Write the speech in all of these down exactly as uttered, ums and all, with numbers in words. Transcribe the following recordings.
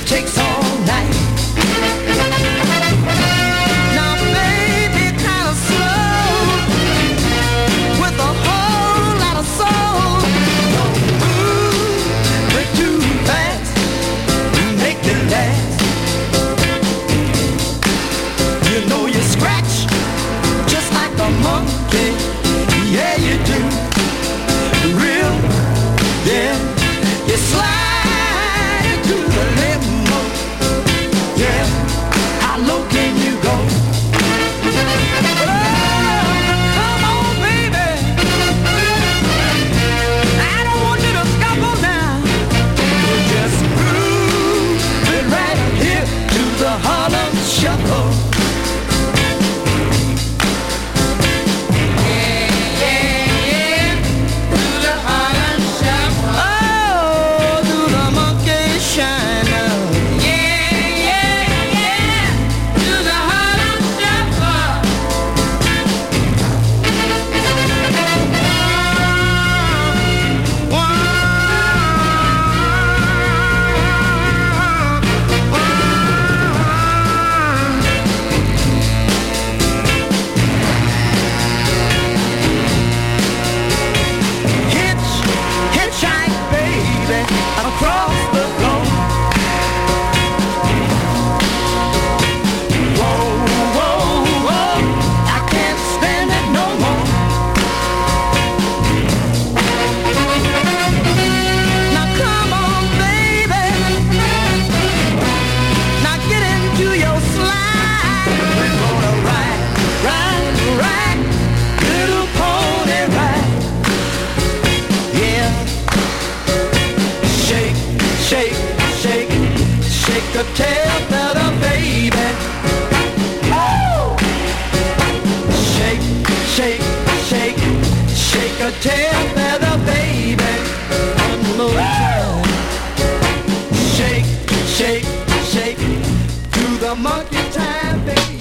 takes all night. Now baby, kind of slow, with a whole lot of soul. Ooh, but too fast, make me last. You know you scratch just like a monkey, yeah you do. Real, yeah, you slide into the limo, yeah. How low can you go? Oh, come on, baby. I don't want you to scuffle now. Just groove it right here to the Harlem Shuffle. Across the globe. Whoa, whoa, whoa, I can't stand it no more. Now come on, baby. Now get into your slide. We're gonna ride, ride, ride, little pony ride. Yeah. Shake, shake, shake the tail feather, baby. Oh! Shake, shake, shake, shake a tail feather, baby. One more time. Shake, shake, shake, do the monkey time, baby.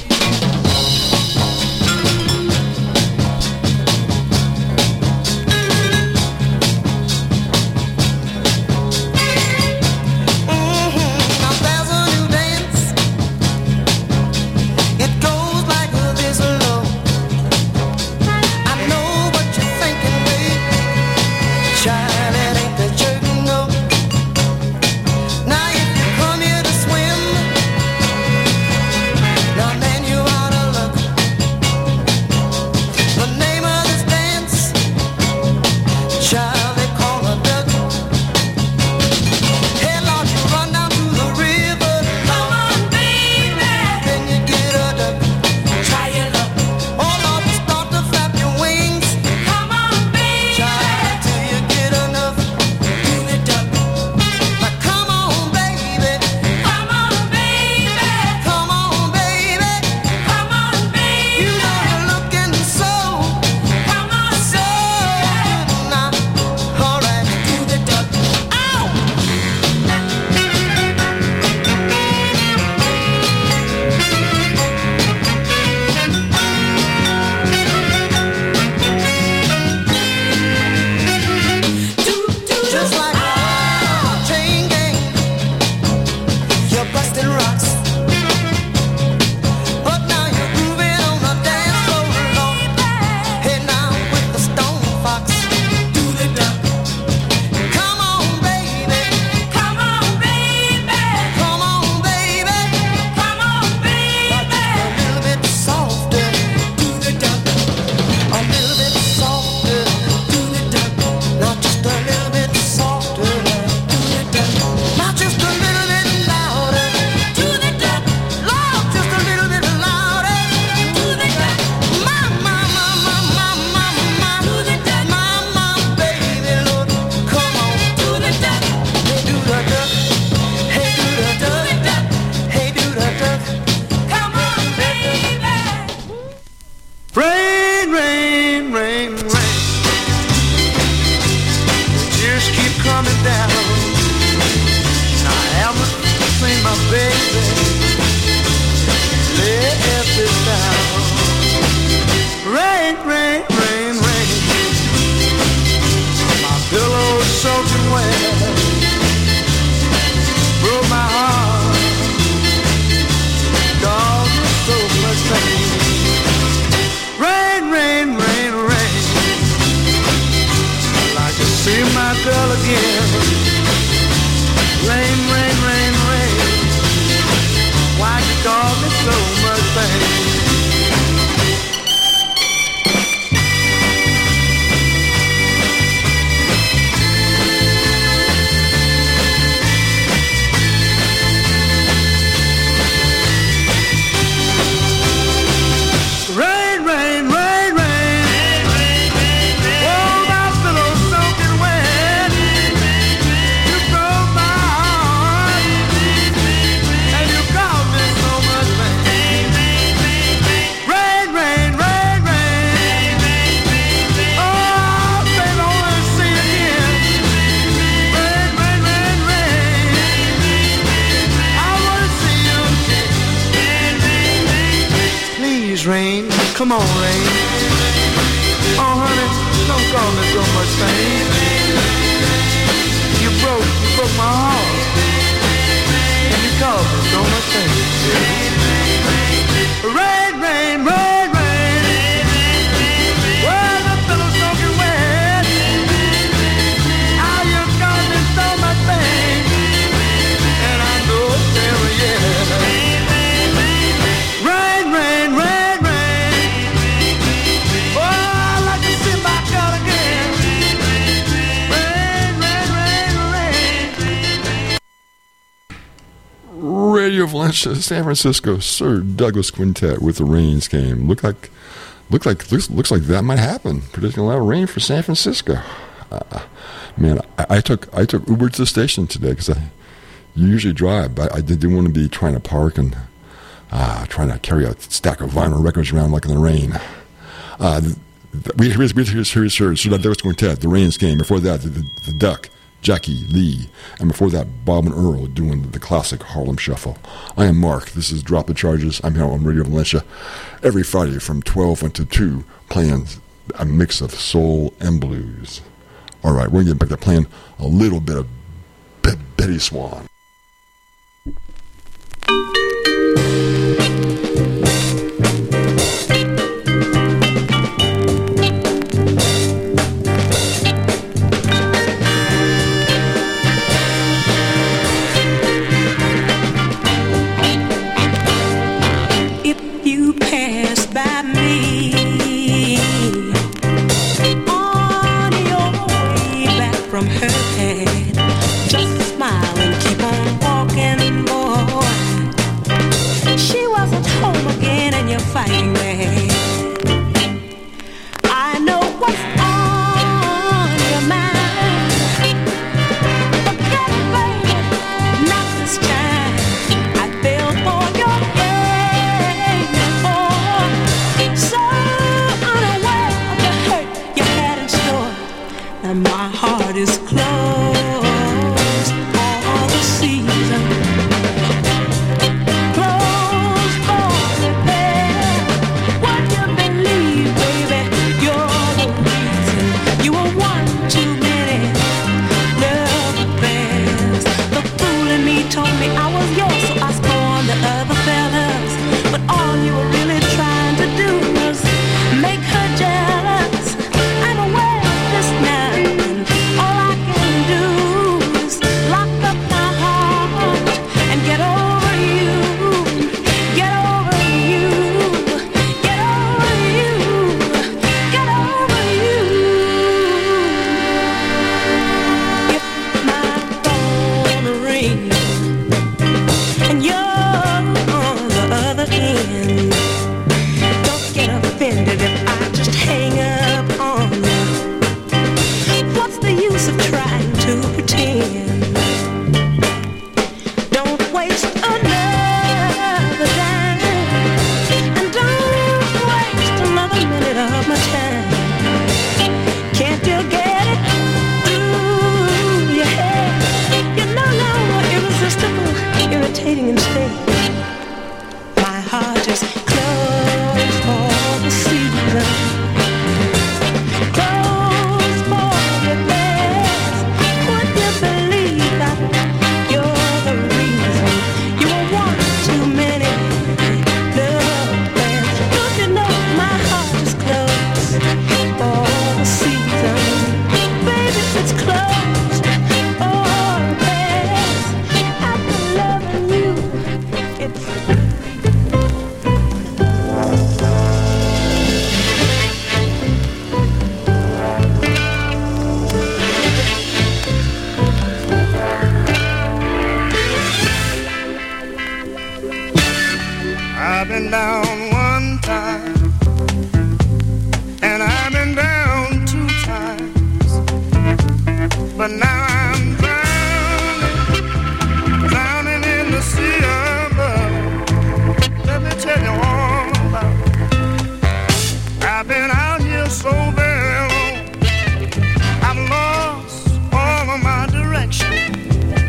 Please, rain, come on, rain. Oh, honey, don't cause me so much pain. You broke, you broke my heart. And you caused me so much pain. Rain, rain, rain, rain. Well, the pillow's soaking wet. How you caused me so much pain. And I know it's never yet. Rain, rain, rain, rain. Oh, I like to sit back out again. Rain, rain, rain, rain. Radio Valencia, San Francisco, Sir Douglas Quintet with the Rains Came. Look like, look like, looks, looks like that might happen. Predicting a lot of rain for San Francisco. Uh, man, I, I took I took Uber to the station today because I you usually drive, but I didn't want to be trying to park and uh, trying to carry a stack of vinyl records around like in the rain. Uh, the, the, we here's here's here's here's Sir Douglas Quintet. The Rains Came. Before that, the, the, the Duck. Jackie Lee, and before that, Bob and Earl doing the classic Harlem Shuffle. I am Mark. This is Drop the Charges. I'm here on Radio Valencia every Friday from twelve until two, playing a mix of soul and blues. All right, we're going to get back to playing a little bit of Be- Betty Swan. From her head, just smile and keep on walking, boy. She wasn't home again and you're fighting mad. I know what's on your mind. Forget it, baby, not this time. I fell for your game, boy. So unaware of the hurt you had in store. And my heart is closed all the season. Closed for repair. Would you believe, baby, you're the reason. You were one too many love affairs. The fool in me told me I was yours, so I scorned the other fellas. But all you were really trying to do was make her jealous. I'm aware of this now.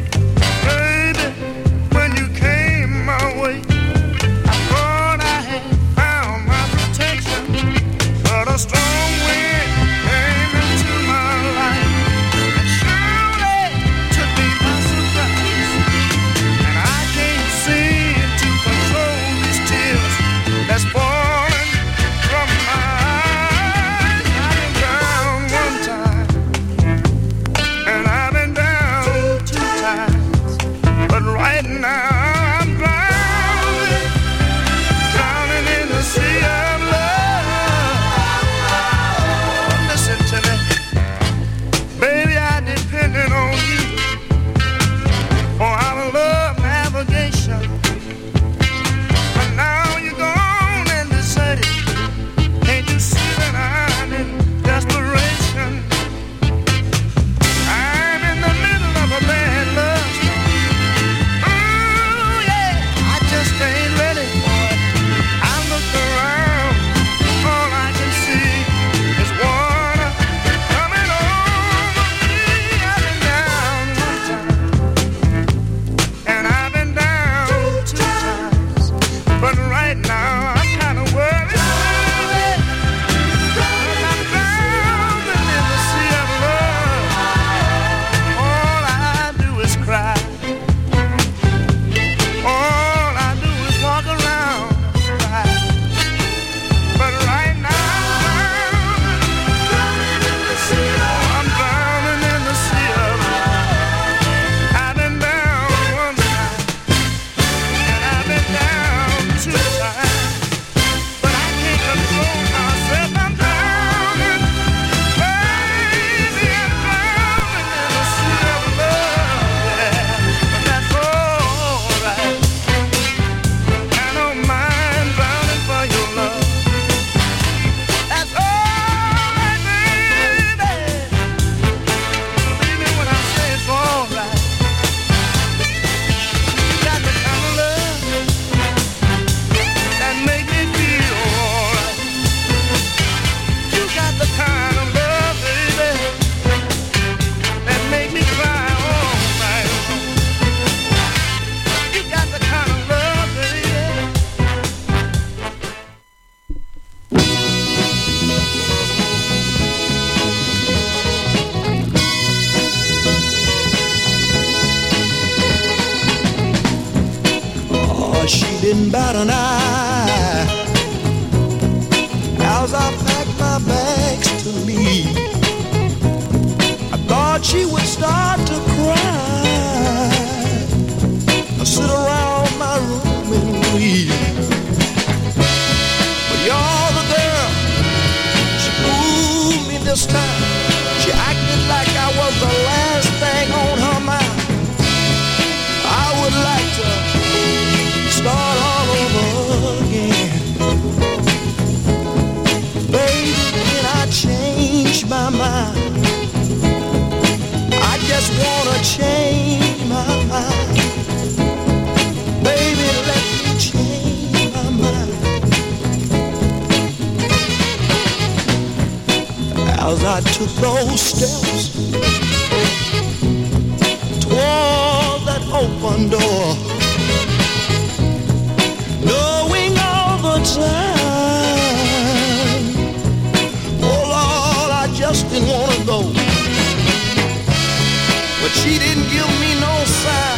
Baby, when you came my way, I thought I had didn't bat an eye. As I packed my bags to leave, I thought she would start to cry. I sit around my room and weep. But you're the girl, she fooled me this time. She acted like I was the last thing on her mind. I would like to start all over again. Baby, can I change my mind? I just wanna change my mind. Baby, let me change my mind. As I took those steps toward that open door, knowing all the time, oh Lord, I just didn't want to go. But she didn't give me no sign,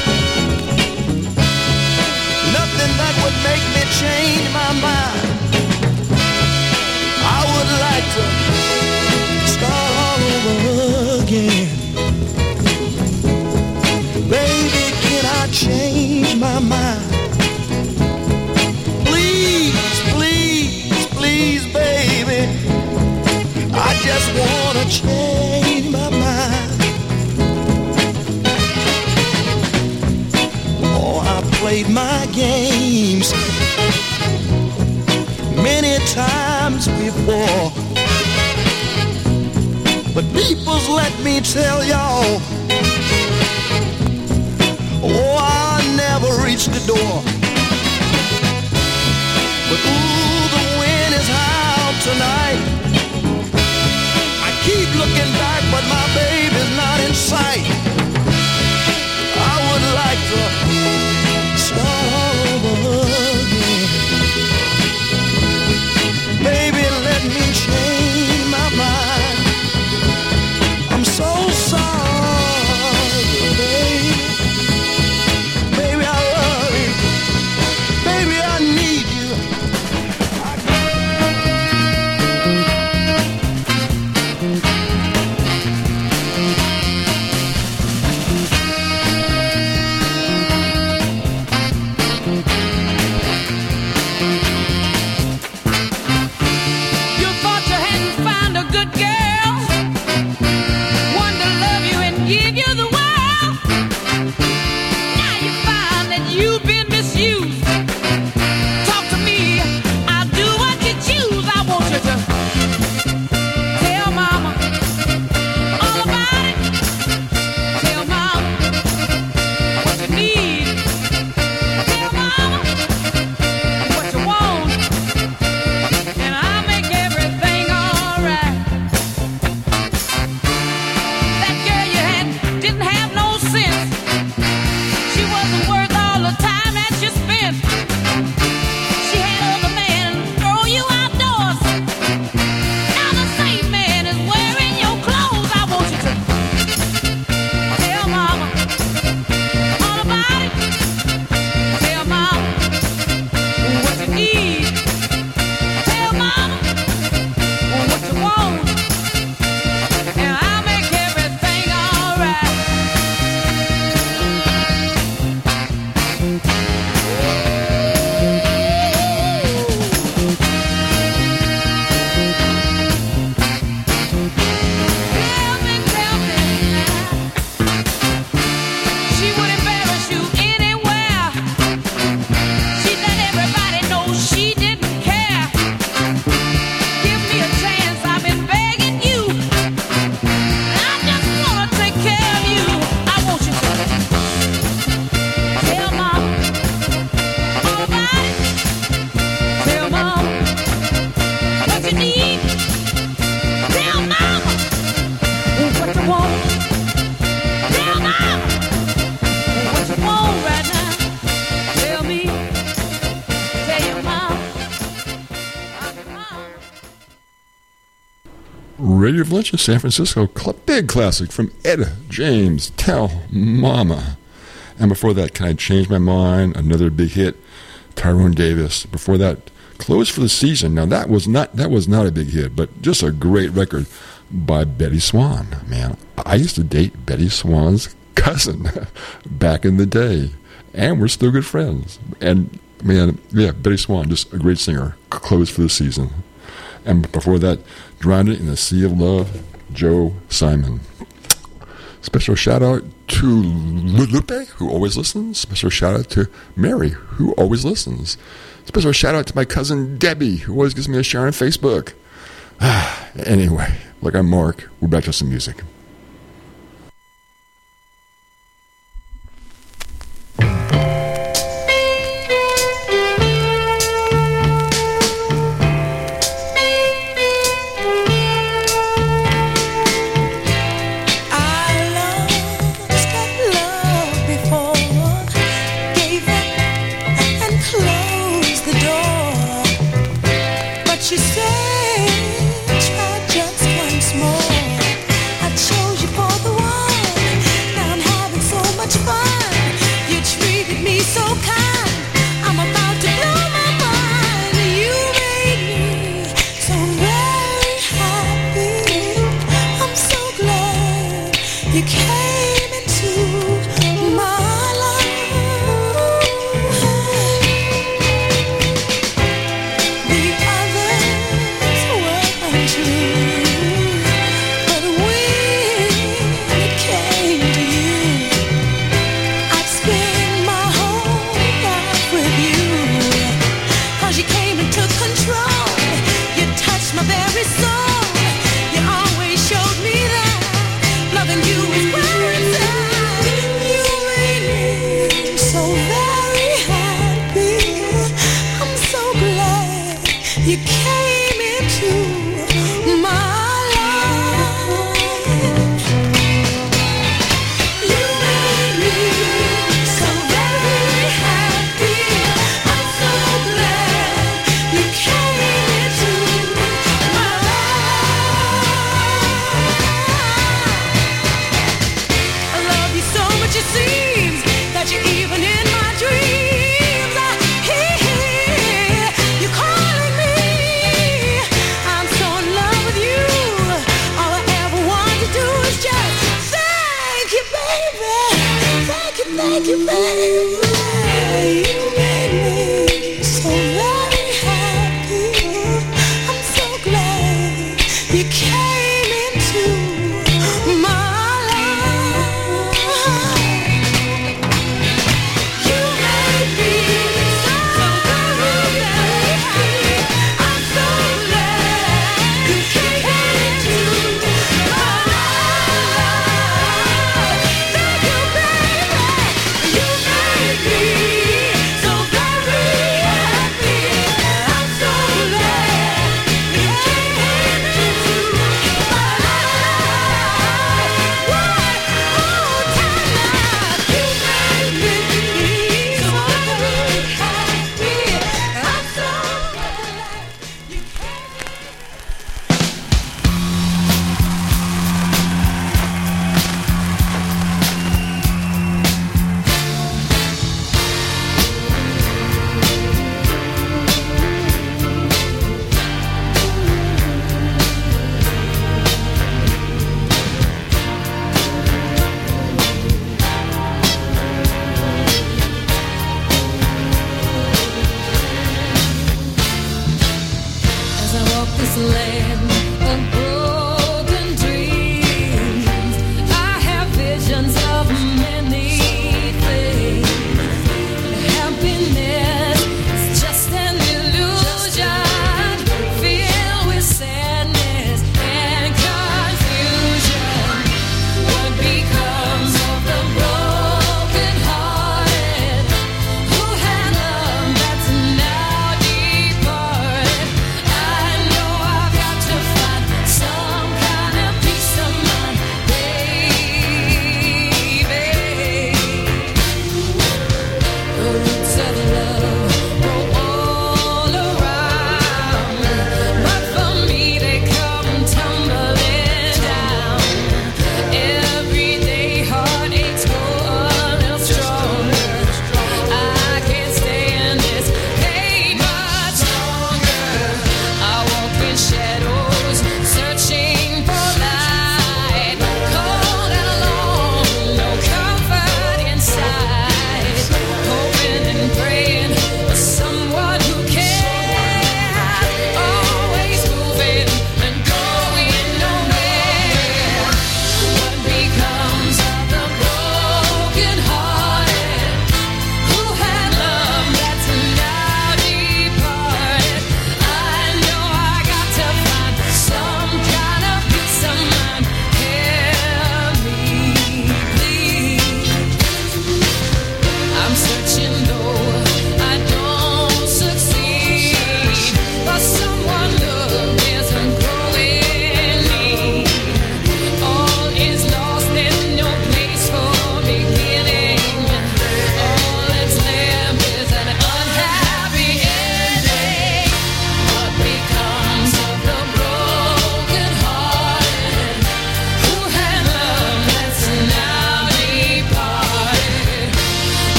nothing that would make me change my mind. I would like to start all over again. Baby, can I change my mind? Please, please, please, baby, I just wanna change my mind. Oh, I played my games many times before, but people's let me tell y'all, oh, I never reached the door. But ooh, the wind is high tonight. I keep looking back, but my baby's not in sight. I would like to start all over again. Baby, let me change my mind. I'm so sorry, baby. Baby, I love you. Baby, I need you. You thought you hadn't found a good girl, one to love you and give you the world. Now you find that you've been misused. Talk to me, I'll do what you choose. I want you to tell mama all about it. Tell mama what you need. Tell mama what you want, and I'll make everything alright. That girl you had didn't have no sense. She wasn't worth all the time that you spent. She had other men throw you outdoors. Now the same man is wearing your clothes. I want you to tell mama all about it. Tell mama what you need. Tell mama what you want, and I'll make everything alright. Tell me, tell me now. She would embarrass you anywhere. She let everybody know she didn't care. Give me a chance, I've been begging you. I just wanna take care of you. I want you to tell mama all about it. Tell mama what you need. Tell mama what you want. Tell mama what you want right now. Tell me, tell your mama, I'm your mama. Radio Valencia, San Francisco, cl- big classic from Etta James, Tell Mama. And before that, Can I Change My Mind? Another big hit Tyrone Davis. Before that, Close for the Season. Now that was not that was not a big hit, but just a great record by Betty Swan. Man, I used to date Betty Swan's cousin back in the day, and we're still good friends. And man, yeah, Betty Swan, just a great singer. Close for the Season. And before that, Drowned in the Sea of Love, Joe Simon. Special shout out to Lupe, who always listens. Special shout out to Mary, who always listens. Special shout out to my cousin Debbie, who always gives me a share on Facebook. Anyway, like I'm Mark, we're back to some music. So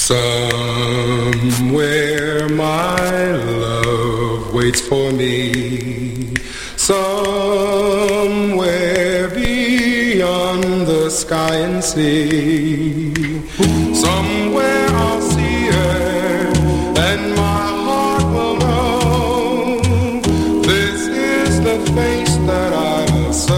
Somewhere my love waits for me. Somewhere beyond the sky and sea. Somewhere I'll see her and my heart will know this is the face that I love so.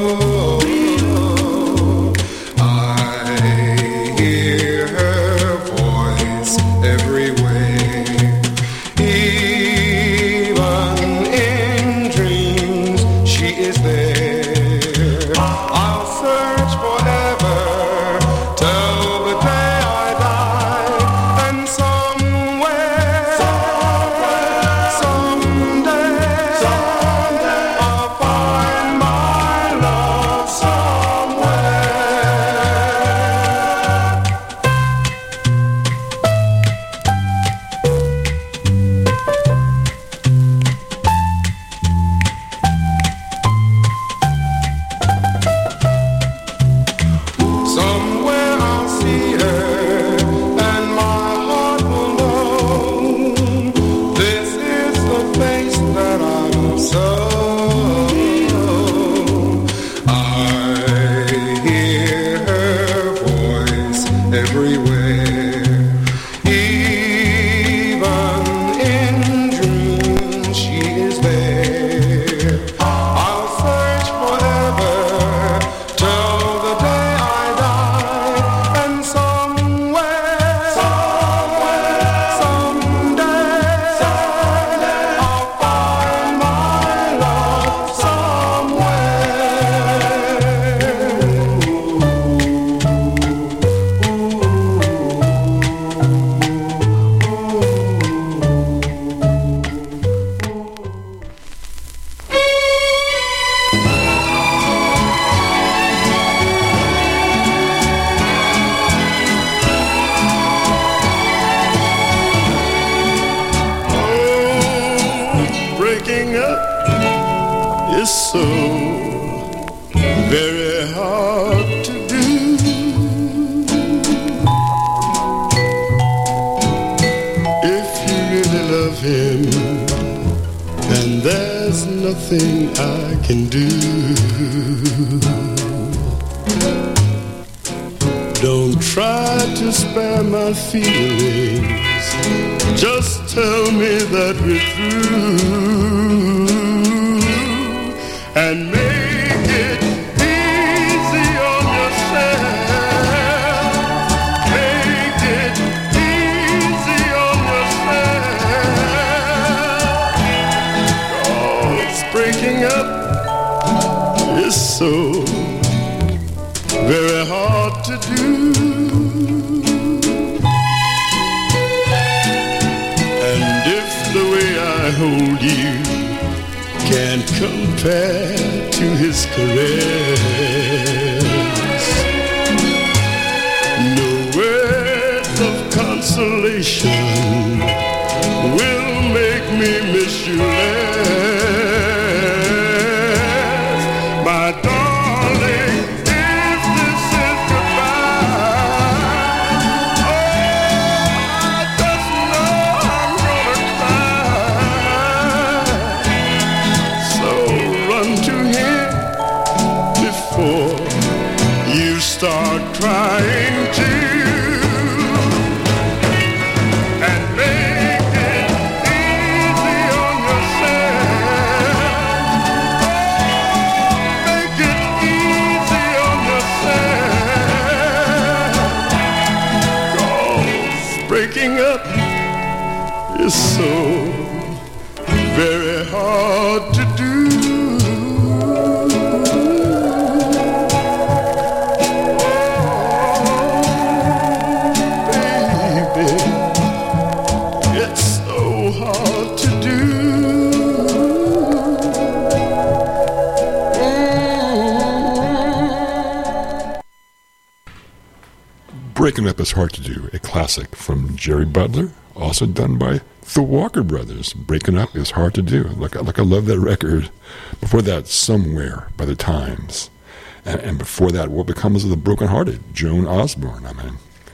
Breaking Up is Hard to Do, a classic from Jerry Butler, also done by the Walker Brothers. Breaking Up is Hard to Do. Like, like I love that record. Before that, Somewhere by the Times. And, and before that, What Becomes of the Broken Hearted, Joan Osborne. I mean,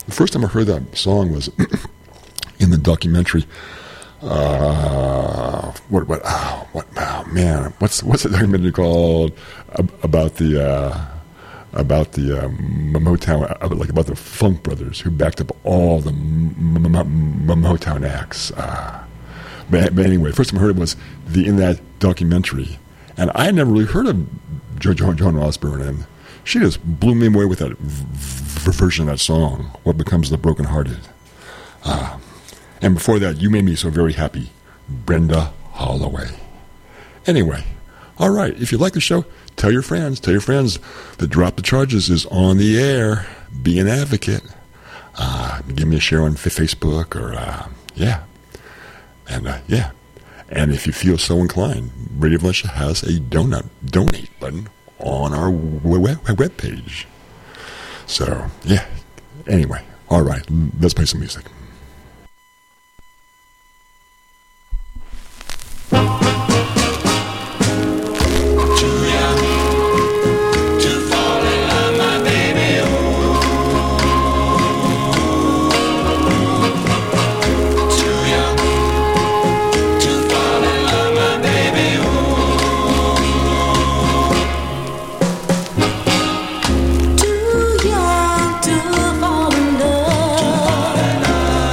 The first time I heard that song was in the documentary. Uh, what? What? Oh, what? Oh, man, what's what's the documentary called Ab- about the uh, about the um, Motown, uh, like about the Funk Brothers who backed up all the m- m- m- Motown acts. Uh, but, but anyway, first time I heard it was the in that documentary, and I had never really heard of jo- jo- Joan Osborne, and she just blew me away with that v- version of that song, What Becomes the Brokenhearted. Uh, and before that, You Made Me So Very Happy, Brenda Holloway. Anyway, all right, if you like the show, tell your friends, tell your friends that Drop the Charges is on the air. Be an advocate. Uh, give me a share on f- Facebook or, uh, yeah. And, uh, yeah. And if you feel so inclined, Radio Valencia has a donut, donate button on our web, web page. So, yeah. Anyway, all right, let's play some music. Too young to fall in love.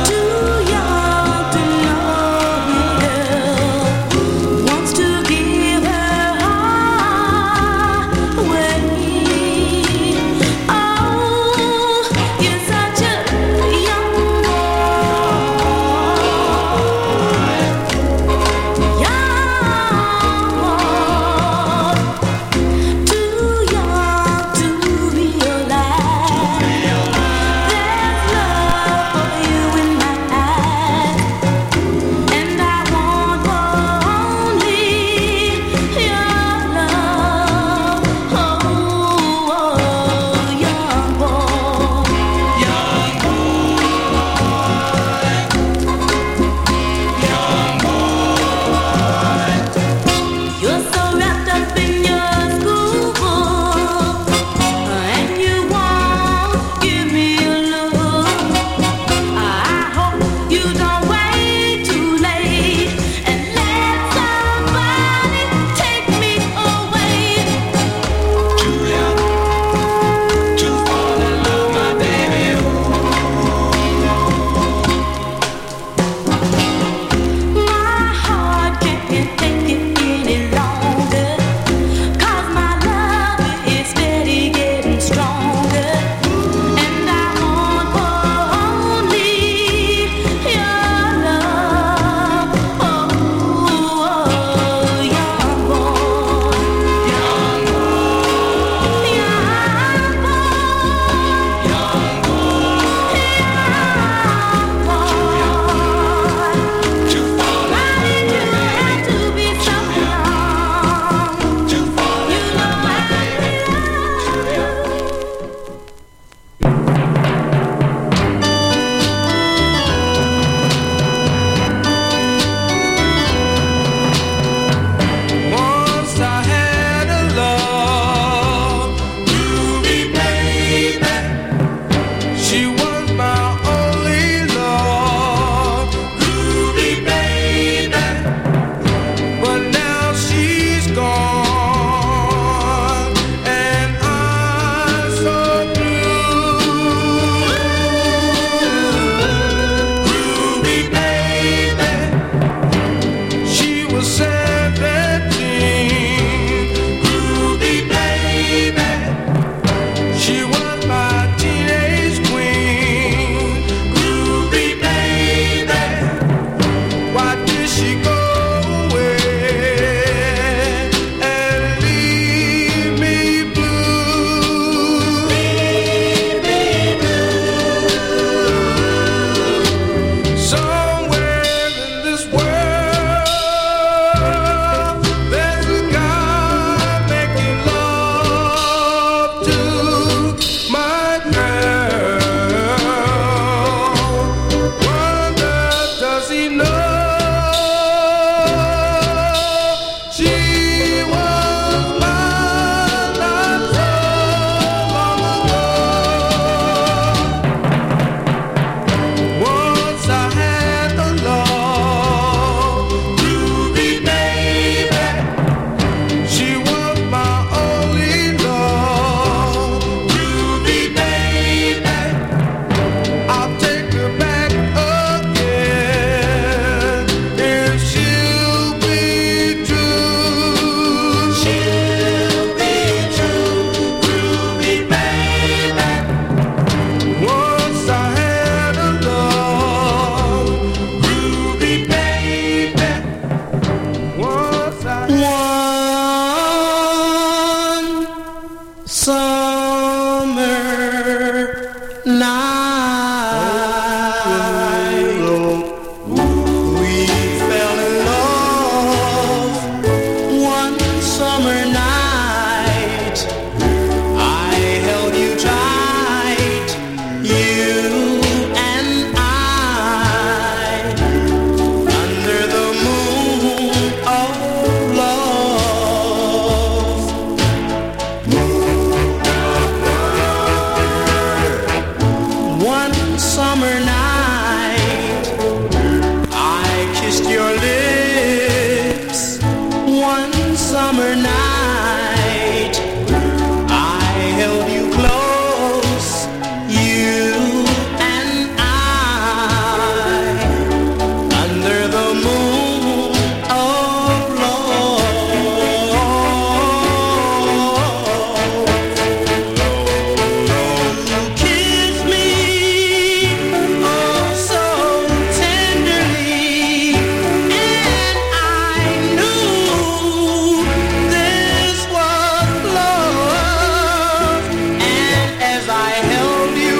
as I held you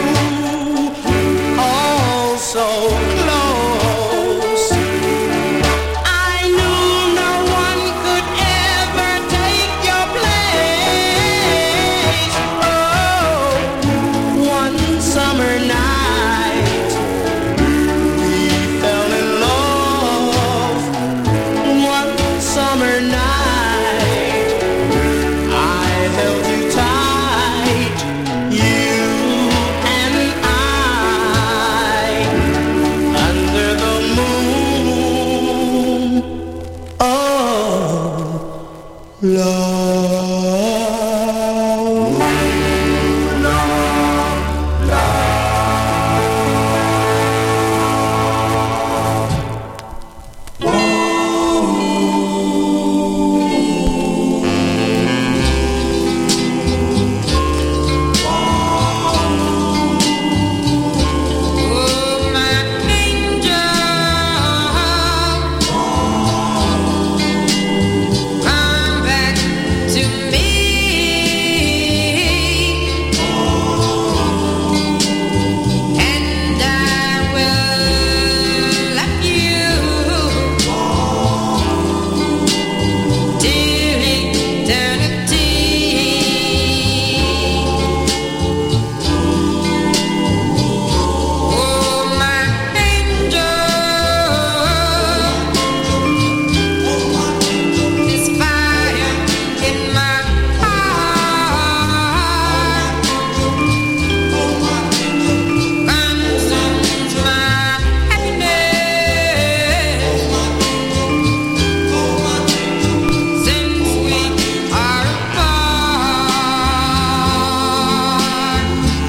oh so close. I knew no one could ever take your place. Oh, one summer night we fell in love. One summer night I held you tight, you and I, under the moon of love. Oh, my angel, come back to me, and I will love you till eternity. Oh, my angel, this fire in my heart consumes my happiness since we are apart.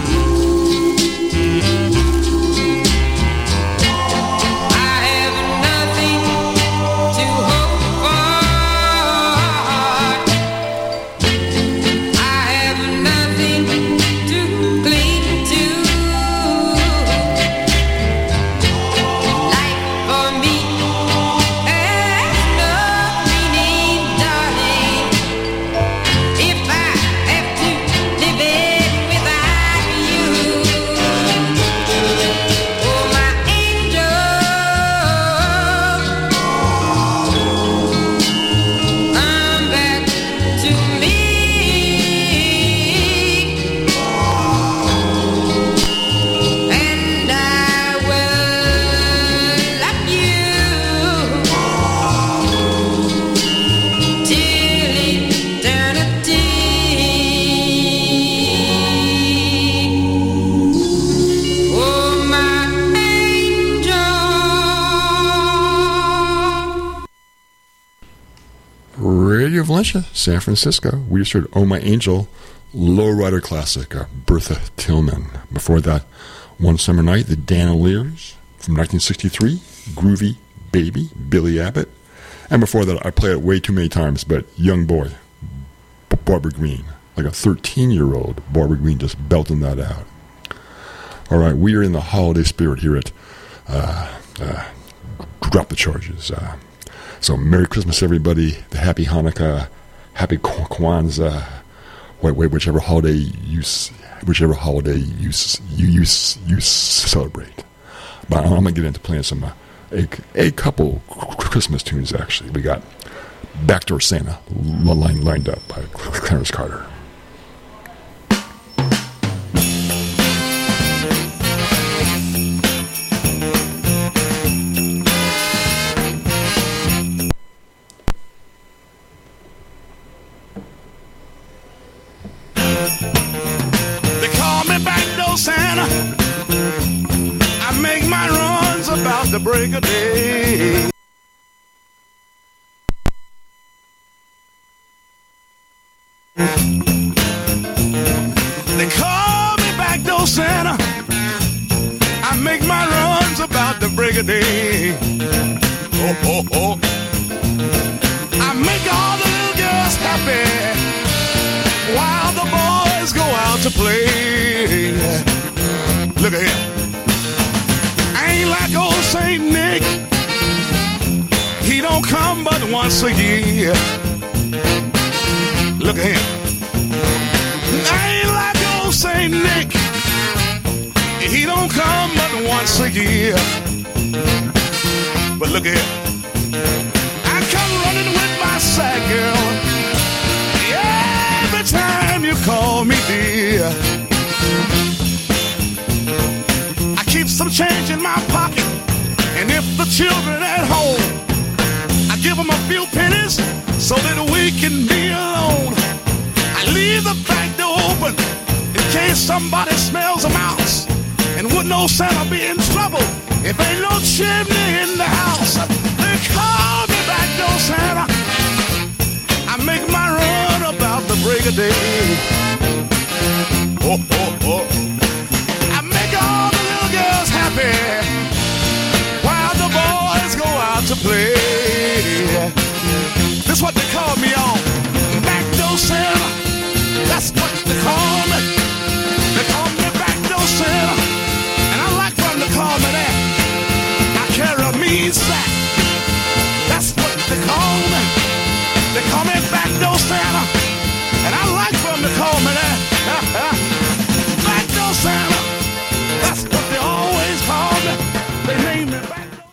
I have nothing to hope for. I have nothing to cling to. Life for me has no meaning, darling, if I have to live it without you. Oh, my angel, come back to me, and I will love you till eternity. Oh, my angel. Radio Valencia, San Francisco. We just heard Oh My Angel, lowrider classic, uh, Bertha Tillman. Before that, One Summer Night, the Dandeliers from nineteen sixty-three, Groovy Baby, Billy Abbott. And before that, I played it way too many times, but Young Boy, B- Barbara Green. Like a thirteen-year-old, Barbara Green just belting that out. All right, we are in the holiday spirit here at uh, uh, Drop the Charges. Uh, so Merry Christmas, everybody. The Happy Hanukkah, Happy Kw- Kwanzaa, wait, wait, whichever holiday you, s- whichever holiday you s- you you, s- you s- celebrate. But I'm gonna get into playing some uh, a, a couple Christmas tunes. Actually, we got Backdoor Santa l- line, lined up by Clarence Carter. They call me Backdoor Santa. I make my runs about the break of day. They call me Backdoor Santa. I make my runs about the break of day. Oh, oh, oh. I make all the little girls happy while the boys go out to play. Look at him. I ain't like old Saint Nick. He don't come but once a year. Look at him. I ain't like old Saint Nick. He don't come but once a year. But look here, I come running with my sack, girl, every time you call me dear. I keep some change in my pocket, and if the children at home, I give them a few pennies so that we can be alone. I leave the back door open in case somebody smells a mouse. And would no Santa be in trouble if ain't no chimney in the house? They call me back door Santa. I make my run about the break of day. Oh, oh, oh. I make all the little girls happy while the boys go out to play. That's what they call me on. Back door Santa. That's what they call me. They call me back door Santa. And I like for them to call me that. I carry a mean sack. That's what they call me. They call me back door Santa. And I like for them to call me that. Back door Santa. That's what they always call me. They name me back door.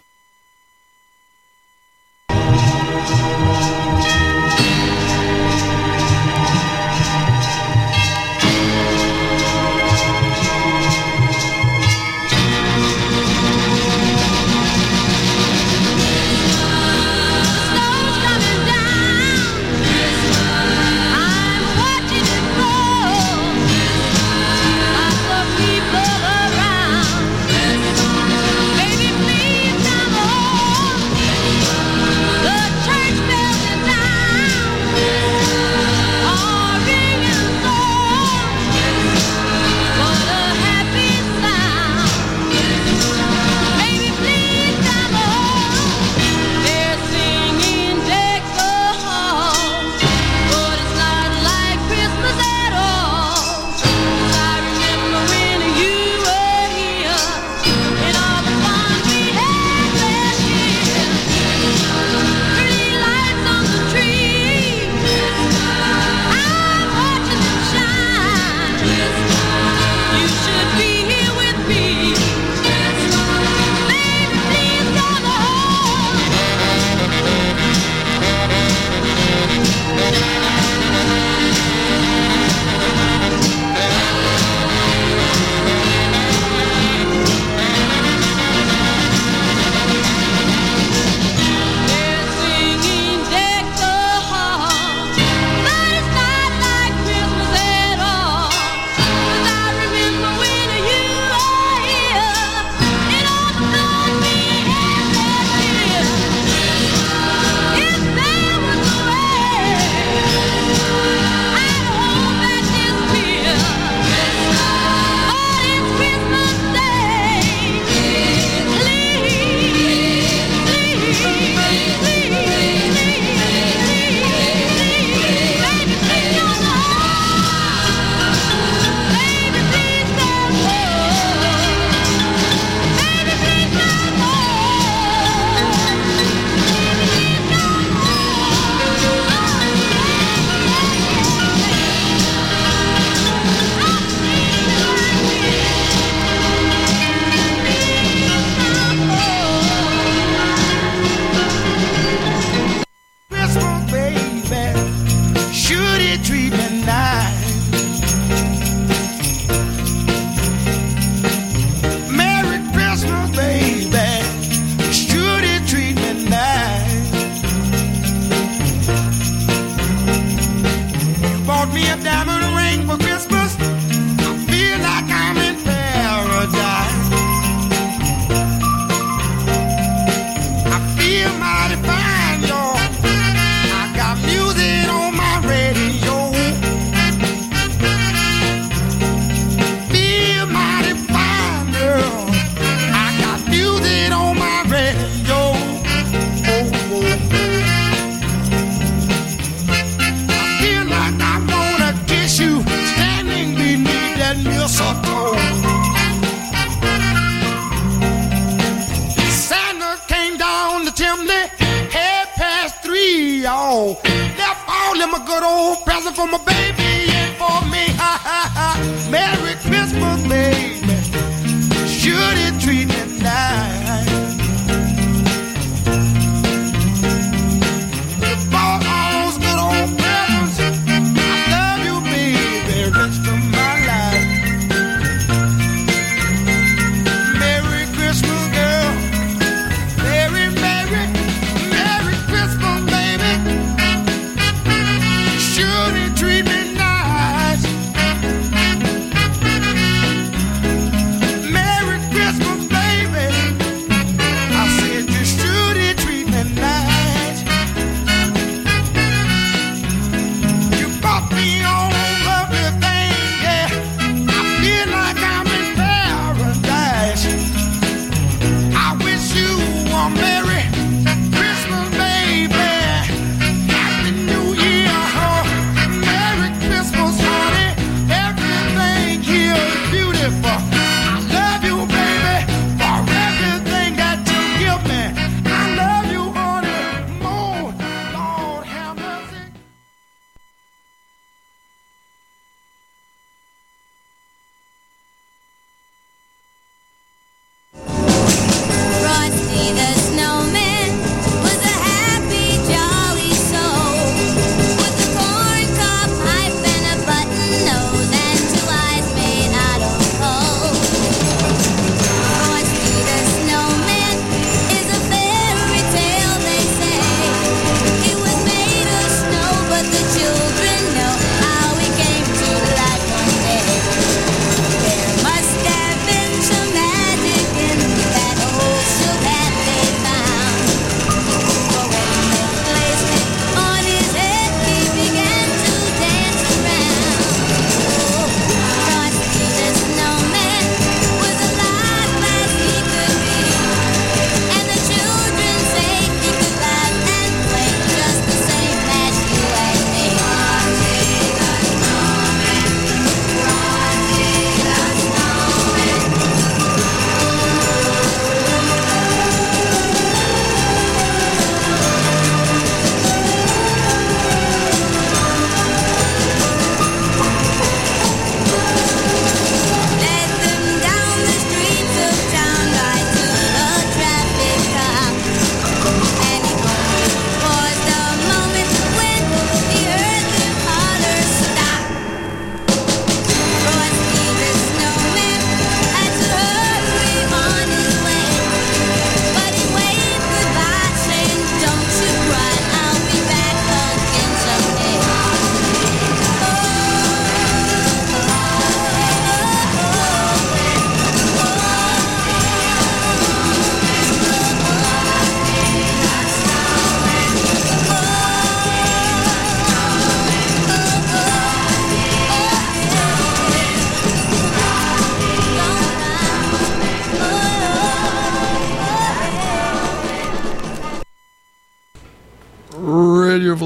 them a good old present for my baby and for me. Ha ha ha. Merry Christmas, baby.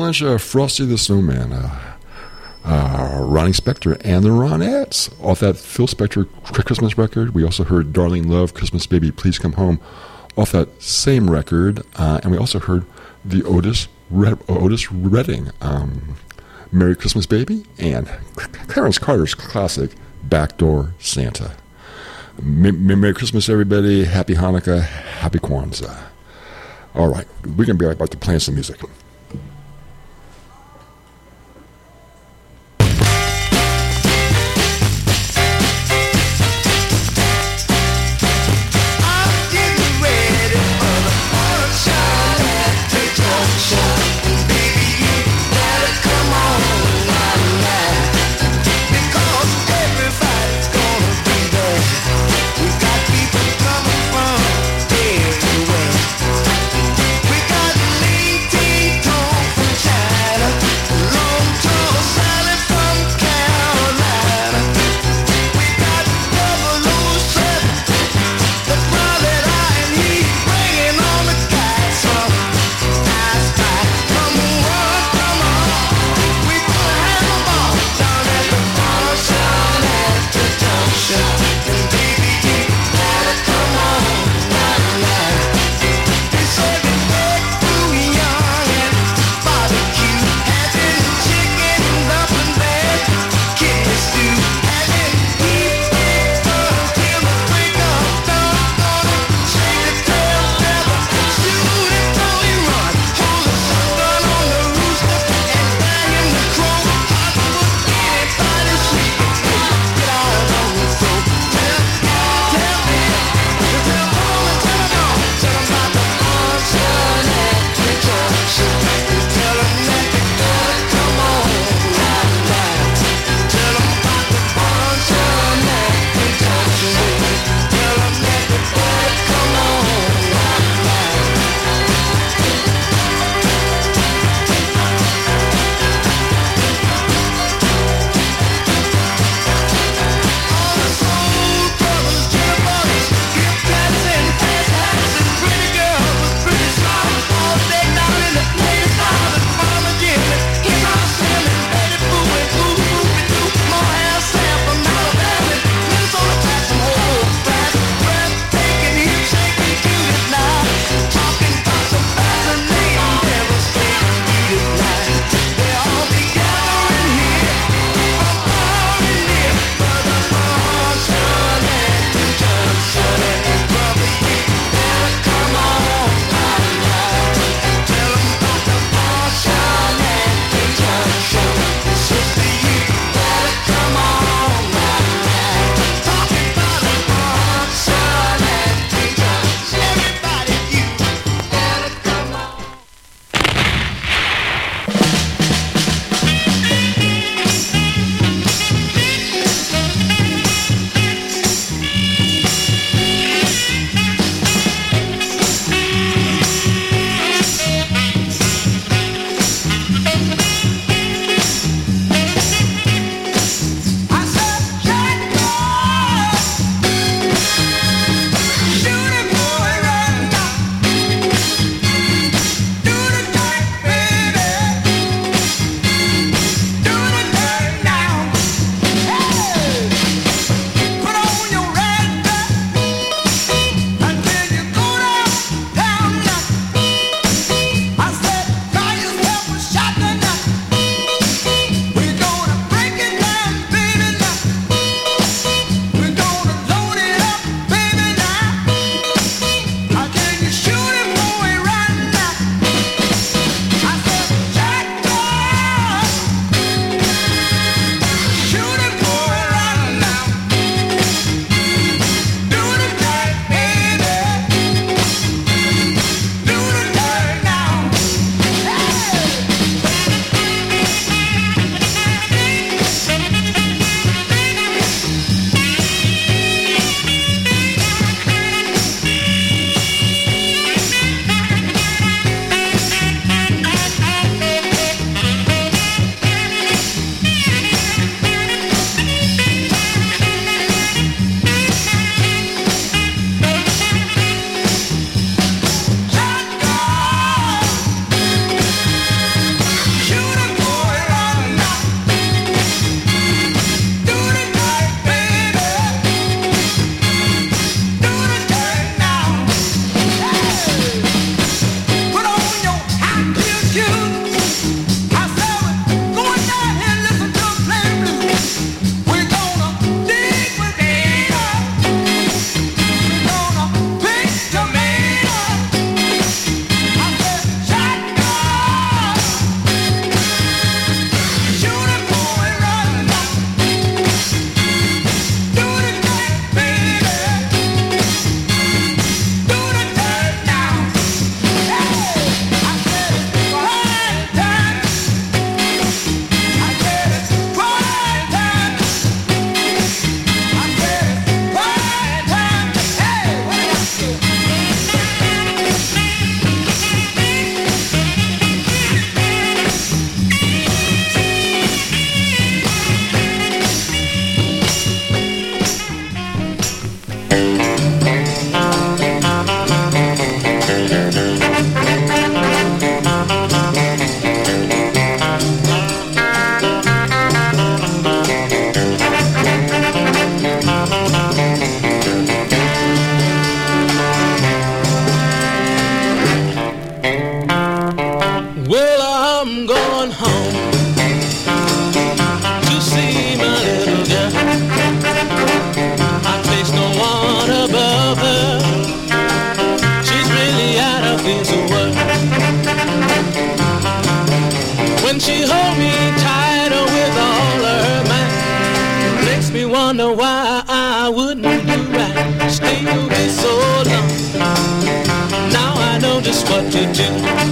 Lynch, uh, Frosty the Snowman, uh, uh, Ronnie Spector, and the Ronettes. Off that Phil Spector Christmas record, we also heard Darling Love, Christmas Baby, Please Come Home, off that same record. Uh, and we also heard the Otis, Red- Otis Redding, um, Merry Christmas Baby, and Clarence Carter's classic, Backdoor Santa. Merry Christmas, everybody. Happy Hanukkah. Happy Kwanzaa. All right, we're going to be right back to playing some music. We got lean tea wonder why I wouldn't do right, still be so long. Now I know just what to do.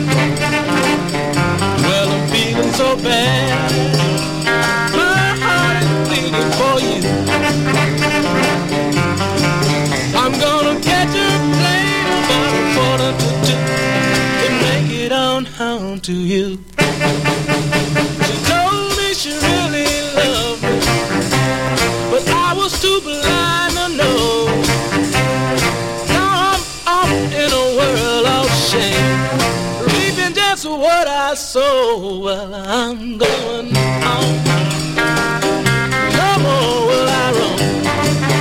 Well, I'm feeling so bad, my heart is bleeding for you. I'm gonna catch a plane about a quarter to two and make it on home to you. She told me she really loved me, but I was too blind to know. Now I'm off in a world of shame, reaping just what I sow. Well, I'm going home.